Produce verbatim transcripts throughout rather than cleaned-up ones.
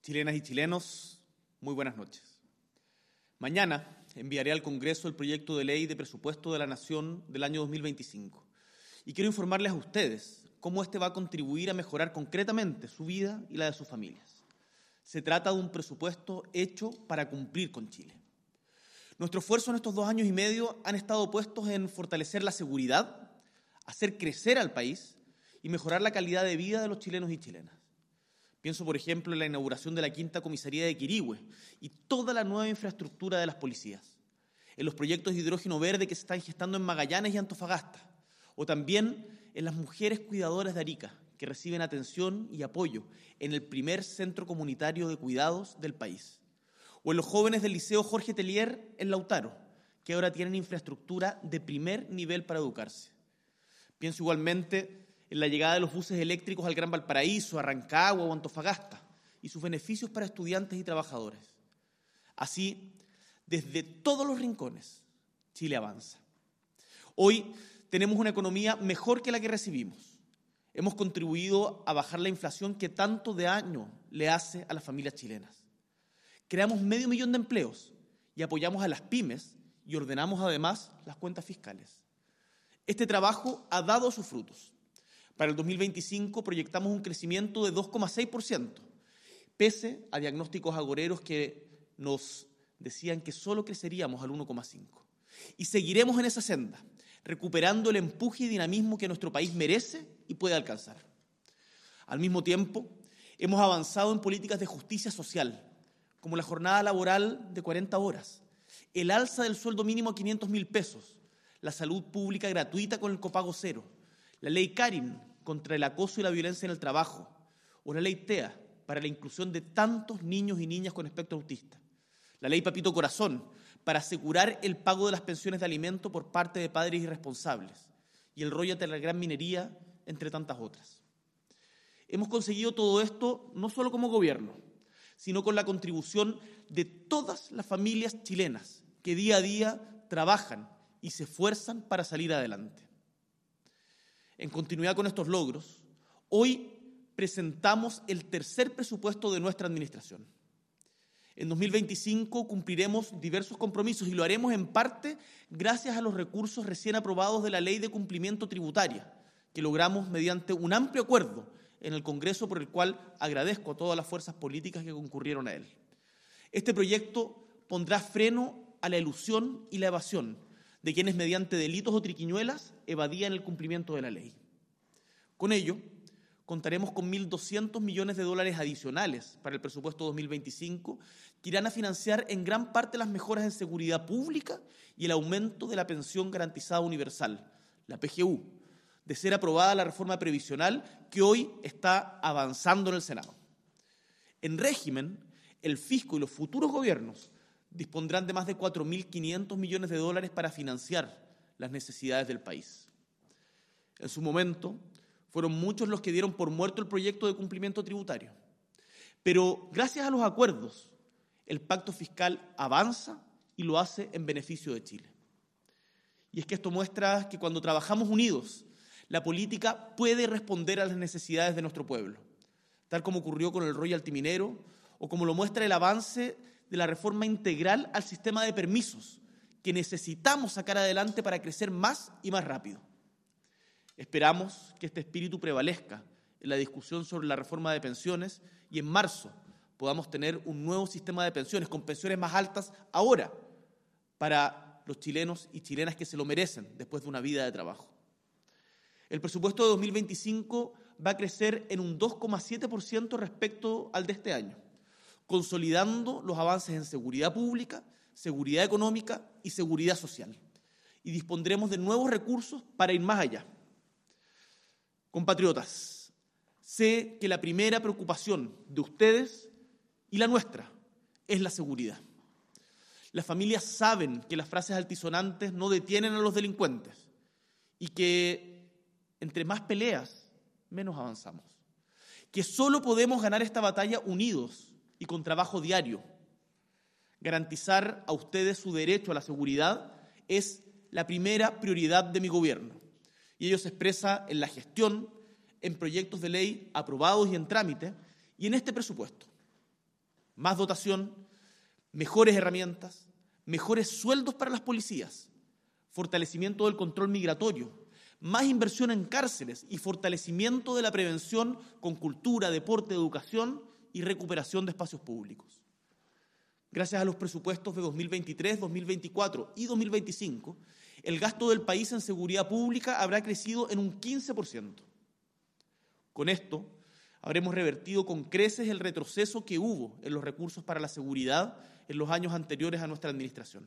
Chilenas y chilenos, muy buenas noches. Mañana enviaré al Congreso el proyecto de ley de presupuesto de la Nación del año dos mil veinticinco y quiero informarles a ustedes cómo este va a contribuir a mejorar concretamente su vida y la de sus familias. Se trata de un presupuesto hecho para cumplir con Chile. Nuestro esfuerzo en estos dos años y medio han estado puestos en fortalecer la seguridad, hacer crecer al país y mejorar la calidad de vida de los chilenos y chilenas. Pienso, por ejemplo, en la inauguración de la quinta comisaría de Quirihue y toda la nueva infraestructura de las policías, en los proyectos de hidrógeno verde que se están gestando en Magallanes y Antofagasta, o también en las mujeres cuidadoras de Arica, que reciben atención y apoyo en el primer centro comunitario de cuidados del país, o en los jóvenes del Liceo Jorge Tellier en Lautaro, que ahora tienen infraestructura de primer nivel para educarse. Pienso igualmente en la llegada de los buses eléctricos al Gran Valparaíso, a Rancagua o Antofagasta, y sus beneficios para estudiantes y trabajadores. Así, desde todos los rincones, Chile avanza. Hoy tenemos una economía mejor que la que recibimos. Hemos contribuido a bajar la inflación que tanto daño le hace a las familias chilenas. Creamos medio millón de empleos y apoyamos a las pymes y ordenamos además las cuentas fiscales. Este trabajo ha dado sus frutos. Para el dos mil veinticinco proyectamos un crecimiento de dos coma seis por ciento, pese a diagnósticos agoreros que nos decían que solo creceríamos al uno coma cinco por ciento. Y seguiremos en esa senda, recuperando el empuje y dinamismo que nuestro país merece y puede alcanzar. Al mismo tiempo, hemos avanzado en políticas de justicia social, como la jornada laboral de cuarenta horas, el alza del sueldo mínimo a quinientos mil pesos, la salud pública gratuita con el copago cero, la ley Karin contra el acoso y la violencia en el trabajo, o la ley TEA para la inclusión de tantos niños y niñas con espectro autista, la ley Papito Corazón para asegurar el pago de las pensiones de alimento por parte de padres irresponsables, y el royalty de la gran minería, entre tantas otras. Hemos conseguido todo esto no solo como gobierno, sino con la contribución de todas las familias chilenas que día a día trabajan y se esfuerzan para salir adelante. En continuidad con estos logros, hoy presentamos el tercer presupuesto de nuestra administración. En dos mil veinticinco cumpliremos diversos compromisos y lo haremos en parte gracias a los recursos recién aprobados de la Ley de Cumplimiento Tributaria, que logramos mediante un amplio acuerdo en el Congreso, por el cual agradezco a todas las fuerzas políticas que concurrieron a él. Este proyecto pondrá freno a la elusión y la evasión de quienes mediante delitos o triquiñuelas evadían el cumplimiento de la ley. Con ello, contaremos con mil doscientos millones de dólares adicionales para el presupuesto dos mil veinticinco, que irán a financiar en gran parte las mejoras en seguridad pública y el aumento de la pensión garantizada universal, la P G U, de ser aprobada la reforma previsional que hoy está avanzando en el Senado. En régimen, el fisco y los futuros gobiernos dispondrán de más de cuatro mil quinientos millones de dólares para financiar las necesidades del país. En su momento, fueron muchos los que dieron por muerto el proyecto de cumplimiento tributario. Pero gracias a los acuerdos, el pacto fiscal avanza y lo hace en beneficio de Chile. Y es que esto muestra que cuando trabajamos unidos, la política puede responder a las necesidades de nuestro pueblo, tal como ocurrió con el royalty minero o como lo muestra el avance de la reforma integral al sistema de permisos que necesitamos sacar adelante para crecer más y más rápido. Esperamos que este espíritu prevalezca en la discusión sobre la reforma de pensiones y en marzo podamos tener un nuevo sistema de pensiones con pensiones más altas ahora para los chilenos y chilenas que se lo merecen después de una vida de trabajo. El presupuesto de dos mil veinticinco va a crecer en un dos coma siete por ciento respecto al de este año, consolidando los avances en seguridad pública, seguridad económica y seguridad social. Y dispondremos de nuevos recursos para ir más allá. Compatriotas, sé que la primera preocupación de ustedes y la nuestra es la seguridad. Las familias saben que las frases altisonantes no detienen a los delincuentes y que entre más peleas, menos avanzamos. Que solo podemos ganar esta batalla unidos y con trabajo diario. Garantizar a ustedes su derecho a la seguridad es la primera prioridad de mi gobierno. Y ello se expresa en la gestión, en proyectos de ley aprobados y en trámite, y en este presupuesto. más dotación, mejores herramientas, mejores sueldos para las policías, fortalecimiento del control migratorio, más inversión en cárceles y fortalecimiento de la prevención con cultura, deporte, educación y recuperación de espacios públicos. Gracias a los presupuestos de dos mil veintitrés, dos mil veinticuatro y dos mil veinticinco, el gasto del país en seguridad pública habrá crecido en un quince por ciento. Con esto, habremos revertido con creces el retroceso que hubo en los recursos para la seguridad en los años anteriores a nuestra administración.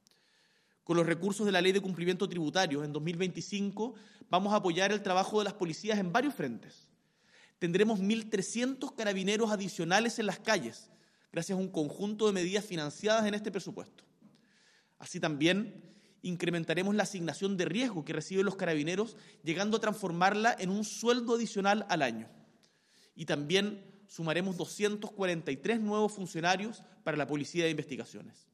Con los recursos de la Ley de Cumplimiento Tributario, en dos mil veinticinco vamos a apoyar el trabajo de las policías en varios frentes. Tendremos mil trescientos carabineros adicionales en las calles, gracias a un conjunto de medidas financiadas en este presupuesto. Así también incrementaremos la asignación de riesgo que reciben los carabineros, llegando a transformarla en un sueldo adicional al año. Y también sumaremos doscientos cuarenta y tres nuevos funcionarios para la Policía de Investigaciones.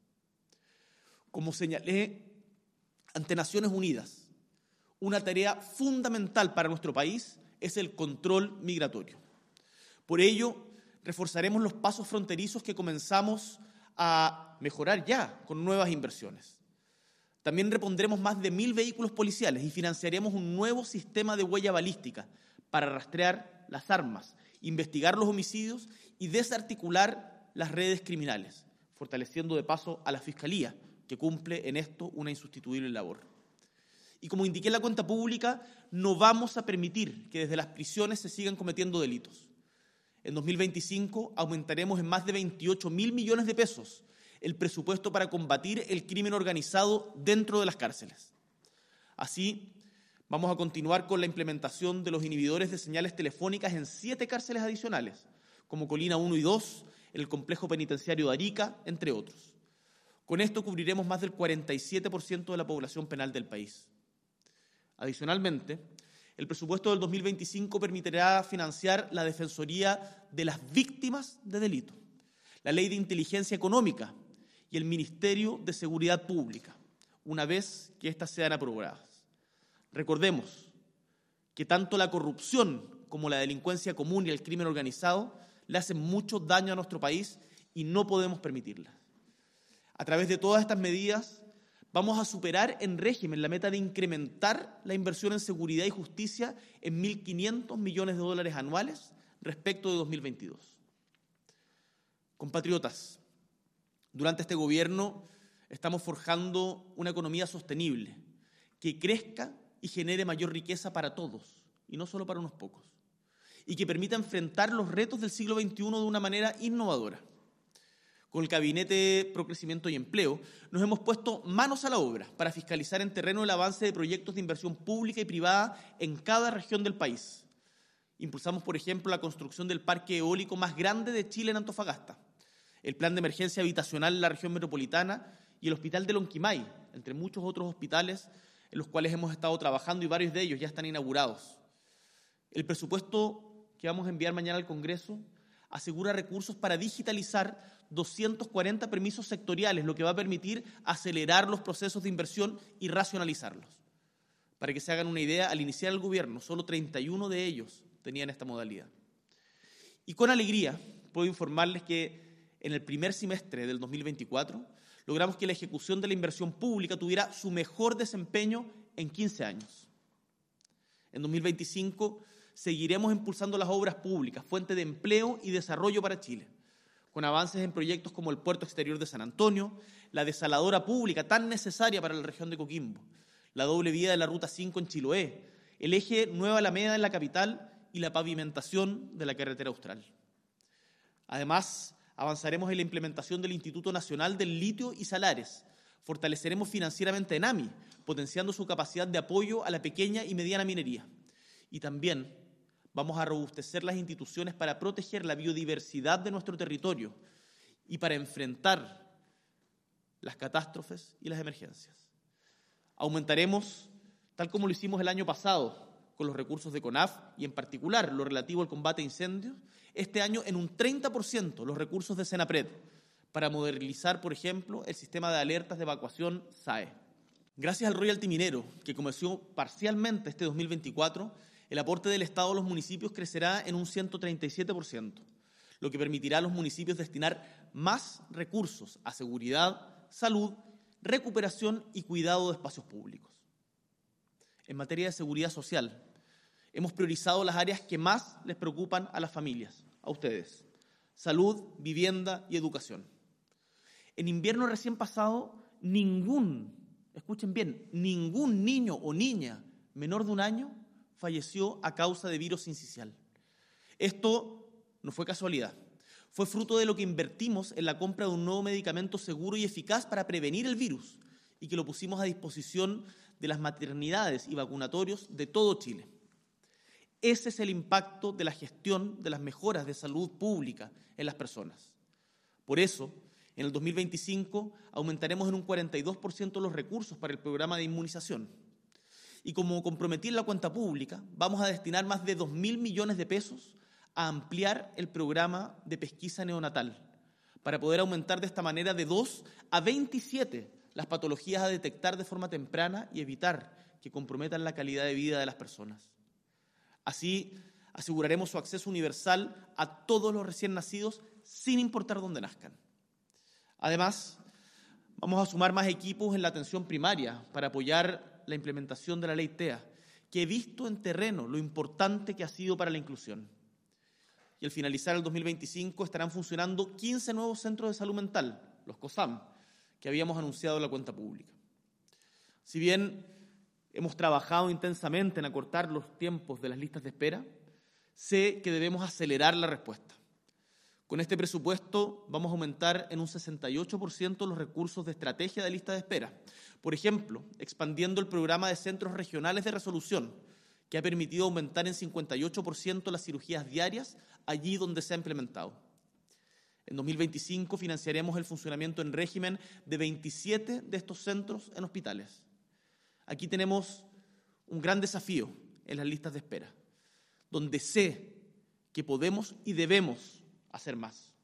Como señalé ante Naciones Unidas, una tarea fundamental para nuestro país es el control migratorio. Por ello, reforzaremos los pasos fronterizos que comenzamos a mejorar ya con nuevas inversiones. También repondremos más de mil vehículos policiales y financiaremos un nuevo sistema de huella balística para rastrear las armas, investigar los homicidios y desarticular las redes criminales, fortaleciendo de paso a la Fiscalía, que cumple en esto una insustituible labor. Y como indiqué en la cuenta pública, no vamos a permitir que desde las prisiones se sigan cometiendo delitos. En dos mil veinticinco aumentaremos en más de veintiocho mil millones de pesos el presupuesto para combatir el crimen organizado dentro de las cárceles. Así, vamos a continuar con la implementación de los inhibidores de señales telefónicas en siete cárceles adicionales, como Colina uno y dos, el complejo penitenciario de Arica, entre otros. Con esto cubriremos más del cuarenta y siete por ciento de la población penal del país. Adicionalmente, el presupuesto del dos mil veinticinco permitirá financiar la Defensoría de las Víctimas de Delito, la Ley de Inteligencia Económica y el Ministerio de Seguridad Pública, una vez que éstas sean aprobadas. Recordemos que tanto la corrupción como la delincuencia común y el crimen organizado le hacen mucho daño a nuestro país y no podemos permitirlas. A través de todas estas medidas, vamos a superar en régimen la meta de incrementar la inversión en seguridad y justicia en mil quinientos millones de dólares anuales respecto de dos mil veintidós. Compatriotas, durante este gobierno estamos forjando una economía sostenible que crezca y genere mayor riqueza para todos, y no solo para unos pocos, y que permita enfrentar los retos del siglo veintiuno de una manera innovadora. Con el Gabinete Pro Crecimiento y Empleo, nos hemos puesto manos a la obra para fiscalizar en terreno el avance de proyectos de inversión pública y privada en cada región del país. Impulsamos, por ejemplo, la construcción del parque eólico más grande de Chile en Antofagasta, el plan de emergencia habitacional en la región metropolitana y el Hospital de Lonquimay, entre muchos otros hospitales en los cuales hemos estado trabajando y varios de ellos ya están inaugurados. El presupuesto que vamos a enviar mañana al Congreso asegura recursos para digitalizar doscientos cuarenta permisos sectoriales, lo que va a permitir acelerar los procesos de inversión y racionalizarlos. Para que se hagan una idea, al iniciar el gobierno, solo treinta y uno de ellos tenían esta modalidad. Y con alegría puedo informarles que en el primer semestre del dos mil veinticuatro logramos que la ejecución de la inversión pública tuviera su mejor desempeño en quince años. En dos mil veinticinco seguiremos impulsando las obras públicas, fuente de empleo y desarrollo para Chile, con avances en proyectos como el Puerto Exterior de San Antonio, la desaladora pública tan necesaria para la región de Coquimbo, la doble vía de la Ruta cinco en Chiloé, el eje Nueva Alameda en la capital y la pavimentación de la carretera austral. Además, avanzaremos en la implementación del Instituto Nacional del Litio y Salares, fortaleceremos financieramente a ENAMI, potenciando su capacidad de apoyo a la pequeña y mediana minería. Y también vamos a robustecer las instituciones para proteger la biodiversidad de nuestro territorio y para enfrentar las catástrofes y las emergencias. Aumentaremos, tal como lo hicimos el año pasado, con los recursos de CONAF y en particular lo relativo al combate a incendios, este año en un treinta por ciento los recursos de Senapred para modernizar, por ejemplo, el sistema de alertas de evacuación S A E. Gracias al royalty minero, que comenzó parcialmente este dos mil veinticuatro, el aporte del Estado a los municipios crecerá en un ciento treinta y siete por ciento, lo que permitirá a los municipios destinar más recursos a seguridad, salud, recuperación y cuidado de espacios públicos. En materia de seguridad social, hemos priorizado las áreas que más les preocupan a las familias, a ustedes: salud, vivienda y educación. En invierno recién pasado, ningún, escuchen bien, ningún niño o niña menor de un año falleció a causa de virus sincicial. Esto no fue casualidad, fue fruto de lo que invertimos en la compra de un nuevo medicamento seguro y eficaz para prevenir el virus y que lo pusimos a disposición de las maternidades y vacunatorios de todo Chile. Ese es el impacto de la gestión de las mejoras de salud pública en las personas. Por eso, en el dos mil veinticinco aumentaremos en un cuarenta y dos por ciento los recursos para el programa de inmunización. Y como comprometí en la cuenta pública, vamos a destinar más de dos mil millones de pesos a ampliar el programa de pesquisa neonatal, para poder aumentar de esta manera de dos a veintisiete las patologías a detectar de forma temprana y evitar que comprometan la calidad de vida de las personas. Así, aseguraremos su acceso universal a todos los recién nacidos, sin importar dónde nazcan. Además, vamos a sumar más equipos en la atención primaria para apoyar la implementación de la ley T E A, que he visto en terreno lo importante que ha sido para la inclusión. Y al finalizar el dos mil veinticinco estarán funcionando quince nuevos centros de salud mental, los COSAM, que habíamos anunciado en la cuenta pública. Si bien hemos trabajado intensamente en acortar los tiempos de las listas de espera, sé que debemos acelerar la respuesta. Con este presupuesto vamos a aumentar en un sesenta y ocho por ciento los recursos de estrategia de lista de espera. Por ejemplo, expandiendo el programa de centros regionales de resolución, que ha permitido aumentar en cincuenta y ocho por ciento las cirugías diarias allí donde se ha implementado. En dos mil veinticinco financiaremos el funcionamiento en régimen de veintisiete de estos centros en hospitales. Aquí tenemos un gran desafío en las listas de espera, donde sé que podemos y debemos hacer más.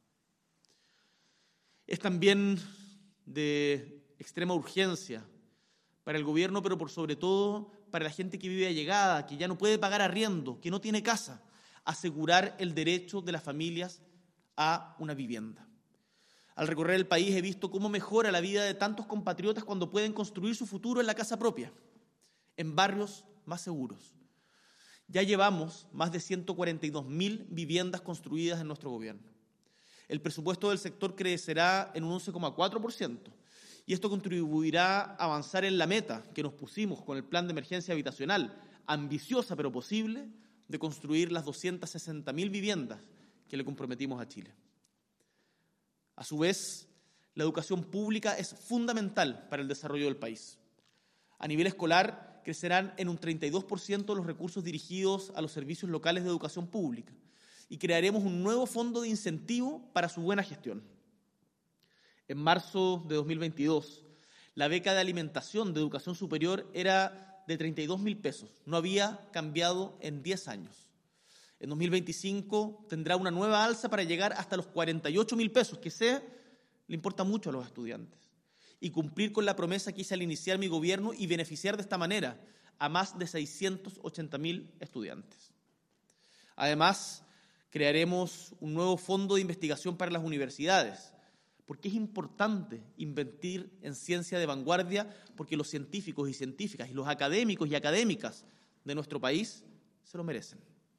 Es también de extrema urgencia para el gobierno, pero por sobre todo para la gente que vive allegada, que ya no puede pagar arriendo, que no tiene casa, asegurar el derecho de las familias a una vivienda. Al recorrer el país he visto cómo mejora la vida de tantos compatriotas cuando pueden construir su futuro en la casa propia, en barrios más seguros. Ya llevamos más de ciento cuarenta y dos mil viviendas construidas en nuestro gobierno. El presupuesto del sector crecerá en un once coma cuatro por ciento y esto contribuirá a avanzar en la meta que nos pusimos con el Plan de Emergencia Habitacional, ambiciosa pero posible, de construir las doscientas sesenta mil viviendas que le comprometimos a Chile. A su vez, la educación pública es fundamental para el desarrollo del país. A nivel escolar, crecerán en un treinta y dos por ciento los recursos dirigidos a los servicios locales de educación pública y crearemos un nuevo fondo de incentivo para su buena gestión. En marzo de dos mil veintidós, la beca de alimentación de educación superior era de treinta y dos mil pesos, no había cambiado en diez años. En dos mil veinticinco tendrá una nueva alza para llegar hasta los cuarenta y ocho mil pesos, que sé le importa mucho a los estudiantes, y cumplir con la promesa que hice al iniciar mi gobierno y beneficiar de esta manera a más de seiscientos ochenta mil estudiantes. Además, crearemos un nuevo fondo de investigación para las universidades, porque es importante invertir en ciencia de vanguardia, porque los científicos y científicas y los académicos y académicas de nuestro país se lo merecen.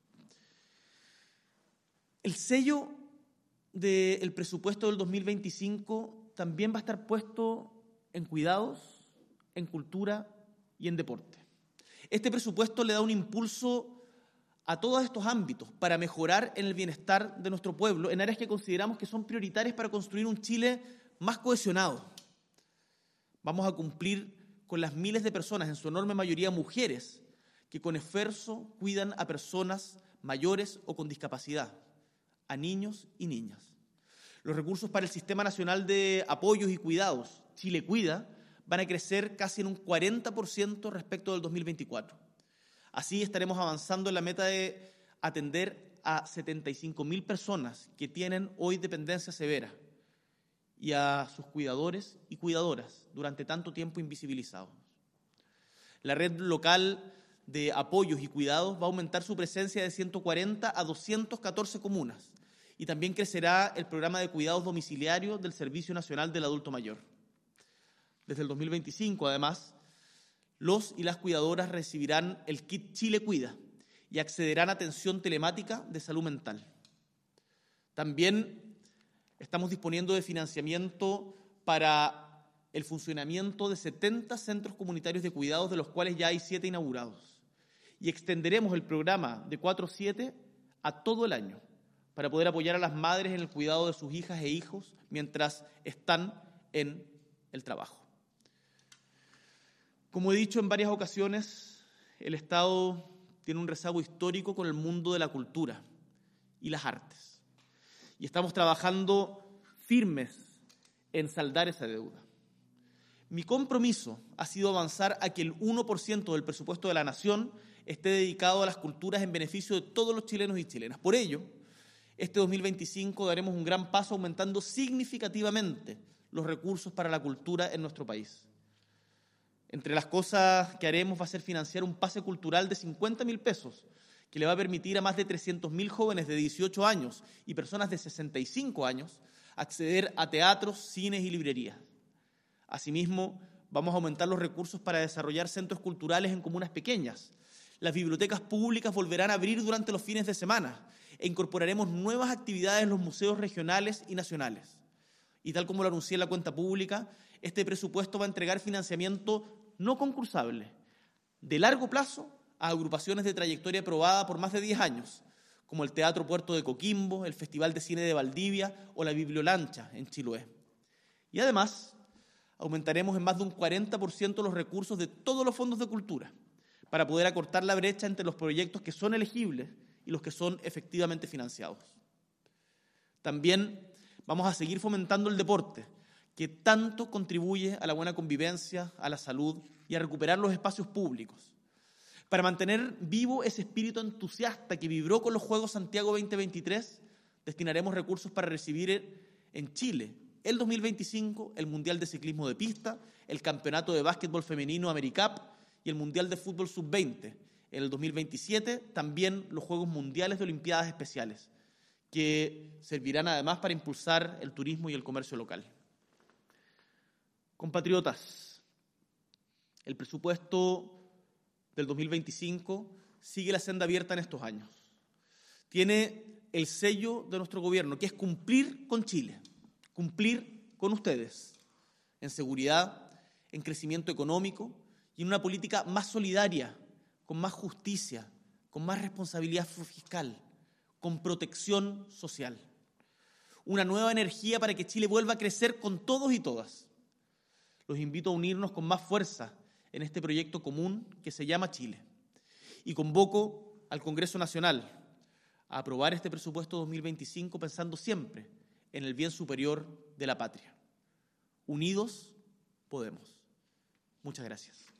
El sello del presupuesto del dos mil veinticinco también va a estar puesto en cuidados, en cultura y en deporte. Este presupuesto le da un impulso a todos estos ámbitos para mejorar en el bienestar de nuestro pueblo en áreas que consideramos que son prioritarias para construir un Chile más cohesionado. Vamos a cumplir con las miles de personas, en su enorme mayoría mujeres, que con esfuerzo cuidan a personas mayores o con discapacidad, a niños y niñas. Los recursos para el Sistema Nacional de Apoyos y Cuidados, Chile Cuida, van a crecer casi en un cuarenta por ciento respecto del dos mil veinticuatro. Así estaremos avanzando en la meta de atender a setenta y cinco mil personas que tienen hoy dependencia severa y a sus cuidadores y cuidadoras durante tanto tiempo invisibilizados. La red local de apoyos y cuidados va a aumentar su presencia de ciento cuarenta a doscientas catorce comunas y también crecerá el programa de cuidados domiciliarios del Servicio Nacional del Adulto Mayor. Desde el dos mil veinticinco, además, los y las cuidadoras recibirán el kit Chile Cuida y accederán a atención telemática de salud mental. También estamos disponiendo de financiamiento para el funcionamiento de setenta centros comunitarios de cuidados, de los cuales ya hay siete inaugurados. Y extenderemos el programa de cuatro siete a todo el año para poder apoyar a las madres en el cuidado de sus hijas e hijos mientras están en el trabajo. Como he dicho en varias ocasiones, el Estado tiene un rezago histórico con el mundo de la cultura y las artes. Y estamos trabajando firmes en saldar esa deuda. Mi compromiso ha sido avanzar a que el uno por ciento del presupuesto de la Nación esté dedicado a las culturas en beneficio de todos los chilenos y chilenas. Por ello, este dos mil veinticinco daremos un gran paso aumentando significativamente los recursos para la cultura en nuestro país. Entre las cosas que haremos va a ser financiar un pase cultural de cincuenta mil pesos, que le va a permitir a más de trescientos mil jóvenes de dieciocho años y personas de sesenta y cinco años acceder a teatros, cines y librerías. Asimismo, vamos a aumentar los recursos para desarrollar centros culturales en comunas pequeñas. Las bibliotecas públicas volverán a abrir durante los fines de semana e incorporaremos nuevas actividades en los museos regionales y nacionales. Y tal como lo anuncié en la cuenta pública, este presupuesto va a entregar financiamiento no concursable, de largo plazo, a agrupaciones de trayectoria probada por más de diez años, como el Teatro Puerto de Coquimbo, el Festival de Cine de Valdivia o la Bibliolancha en Chiloé. Y además, aumentaremos en más de un cuarenta por ciento los recursos de todos los fondos de cultura para poder acortar la brecha entre los proyectos que son elegibles y los que son efectivamente financiados. También vamos a seguir fomentando el deporte, que tanto contribuye a la buena convivencia, a la salud y a recuperar los espacios públicos. Para mantener vivo ese espíritu entusiasta que vibró con los Juegos Santiago veinte veintitrés, destinaremos recursos para recibir en Chile el dos mil veinticinco el Mundial de Ciclismo de Pista, el Campeonato de Básquetbol Femenino AmeriCup y el Mundial de Fútbol sub veinte. En el dos mil veintisiete también los Juegos Mundiales de Olimpiadas Especiales, que servirán además para impulsar el turismo y el comercio local. Compatriotas, el presupuesto del dos mil veinticinco sigue la senda abierta en estos años. Tiene el sello de nuestro gobierno, que es cumplir con Chile, cumplir con ustedes, en seguridad, en crecimiento económico y en una política más solidaria, con más justicia, con más responsabilidad fiscal, con protección social. Una nueva energía para que Chile vuelva a crecer con todos y todas. Los invito a unirnos con más fuerza en este proyecto común que se llama Chile. Y convoco al Congreso Nacional a aprobar este presupuesto dos mil veinticinco pensando siempre en el bien superior de la patria. Unidos podemos. Muchas gracias.